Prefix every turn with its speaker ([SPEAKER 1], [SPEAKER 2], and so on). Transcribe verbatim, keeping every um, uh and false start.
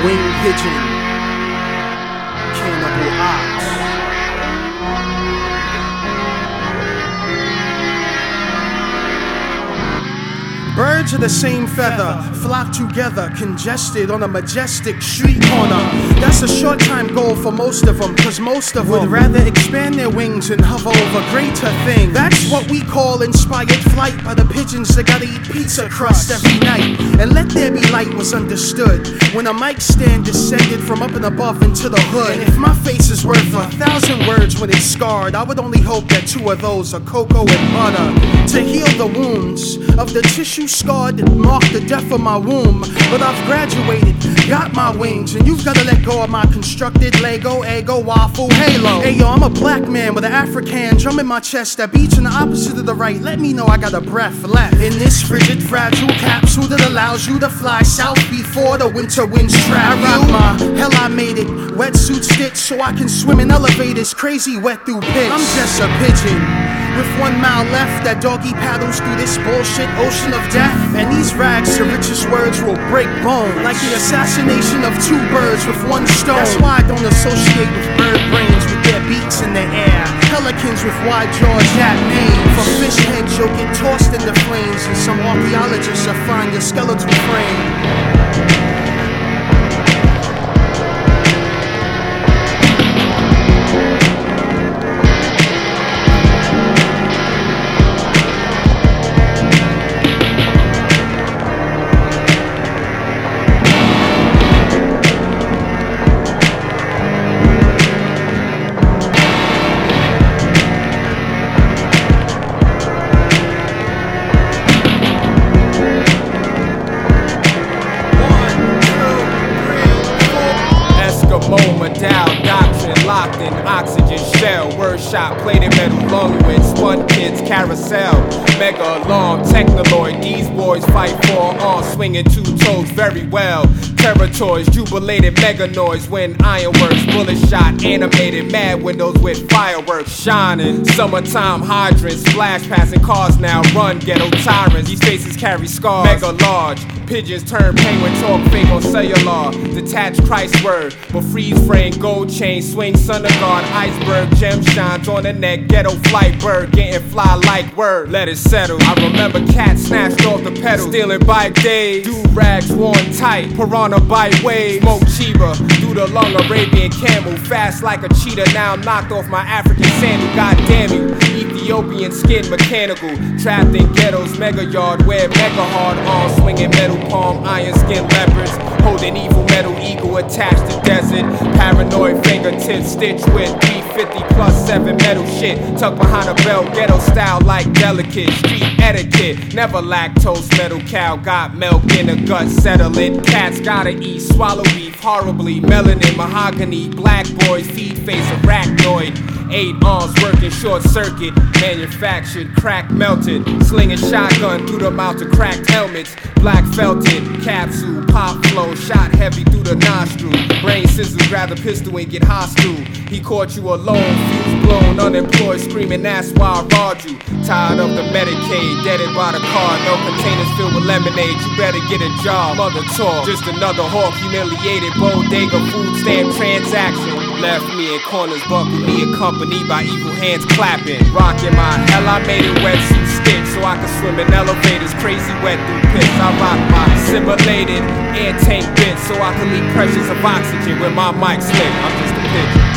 [SPEAKER 1] Winged pigeon, cannibal ox. Birds of the same feather flock together, congested on a majestic street corner. That's a short time goal for most of them, cause most of them would rather expand their wings and hover over greater things. That's what we call inspired flight by the pigeons that gotta eat pizza crust every night. And let there be light was understood when a mic stand descended from up and above into the hood. And if my face is worth a thousand words when it's scarred, I would only hope that two of those are cocoa and butter to heal the wounds of the tissue scarred that marked the death of my womb. But I've graduated, got my wings, and you've gotta let go of my constructed Lego, ego, waffle, halo. Hey yo, I'm a black man with an African drum in my chest that beats in the opposite of the right. Let me know I got a breath left in this frigid, fragile capsule that allows you to fly south before the winter winds trap you. I rock my hell, I made it wetsuit stitch so I can swim in elevators, crazy wet through pitch. I'm just a pigeon with one mile left that doggy paddles through this bullshit ocean of death. And these rags, the richest words will break bone, like the assassination of two birds with one stone. That's why I don't associate with bird brains with their beaks in the air. Pelicans with wide jaws, that name. For fish heads, you'll get tossed into flames, and some archaeologists will find your skeletal frame.
[SPEAKER 2] Medal doctrine locked in oxygen shell. Word shot plated metal lung with spun kids carousel. Mega long technoloid. These boys fight for arms swinging two toes very well. Territories jubilated mega noise when ironworks bullet shot animated mad windows with fireworks shining. Summertime hydrants splash passing cars now run ghetto tyrants. These faces carry scars mega large. Pigeons turn penguin talk fake on cellular. Detached Christ word, but freeze frame gold chain swing sun of guard iceberg gem shines on the neck ghetto flight bird getting fly like word. Let it settle. I remember cats snatched off the pedal, stealing bike days. Do rags worn tight, piranha bite wave. Smoke Chiba, do the long Arabian camel, fast like a cheetah. Now I'm knocked off my African sandal. God damn you, Ethiopian skin mechanical, trapped in ghettos mega yard where mega hard arms swinging metal palm iron skin leopards, holding evil metal eagle attached to desert. Paranoid fingertips stitched with three fifty plus seven metal shit tucked behind a belt, ghetto style like delicate street etiquette. Never lactose metal cow got milk in the gut settling. Cats gotta eat swallow beef horribly, melanin mahogany. Black boys feed face arachnoid. Eight arms working short circuit, manufactured crack melted, slinging shotgun through the mouth of cracked helmets. Black felted capsule pop flow shot heavy through the nostril. Brain scissors grab the pistol and get hostile. He caught you alone, fuse blown, unemployed, screaming that's why I robbed you. Tired of the Medicaid, deaded by the car, no containers filled with lemonade. You better get a job, mother talk. Just another hawk, humiliated bodega food stamp transaction. Left me in corners, buckled me accompanied by evil hands clapping. Rocking my hell, I made it wetsuit stitch so I could swim in elevators, crazy wet through pits. I rock my simulated air tank bit so I can leak pressures of oxygen when my mic slip. I'm just a pigeon.